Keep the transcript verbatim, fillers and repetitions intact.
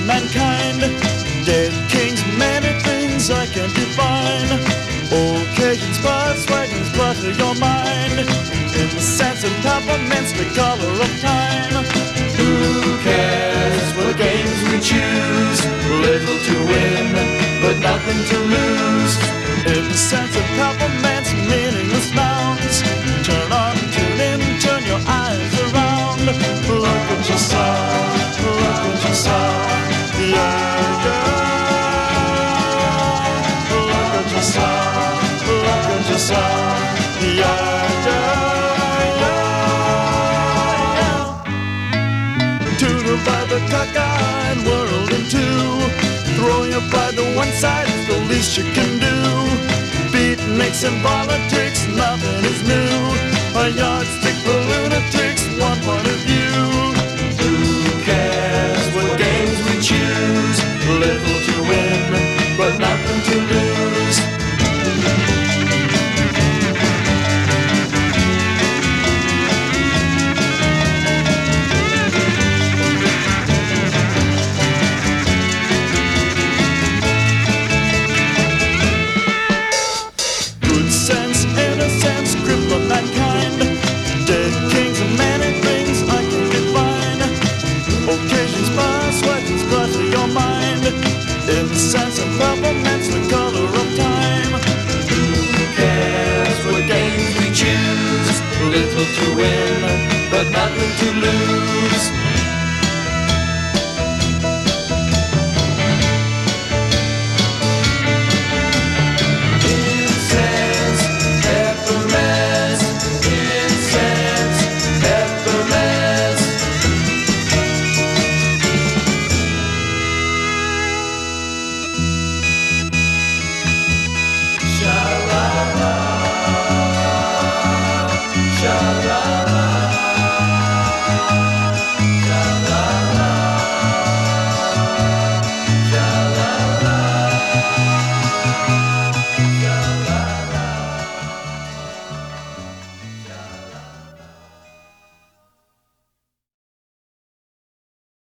mankind. Dead kings, many things I can't define. Occasions, persuasions, clutter your mind. In the sense of peppermints, the color of time. Who cares what games we choose? Little to win, but nothing to lose. In the sense of peppermints, meaningless nouns. Turn on, tune in, turn your eyes around. Look at yourself, look at yourself. Yeah, yeah. Look at yourself, look at yourself. Yeah, yeah, yeah. To divide the cockeyed world in two. Throw your pride to one side is the least you can do. Beatniks and politics, nothing is new. A yardstick for lunatics, one point of view. Who cares what games we choose? Little to win, but nothing to lose. Good sense, innocence, cripple mankind. Dead kings and many things I can define. Occasions, persuasions, clutter your mind. In the sense of peppermints, the color of time. Who cares what games we choose? Little to win, but nothing to lose.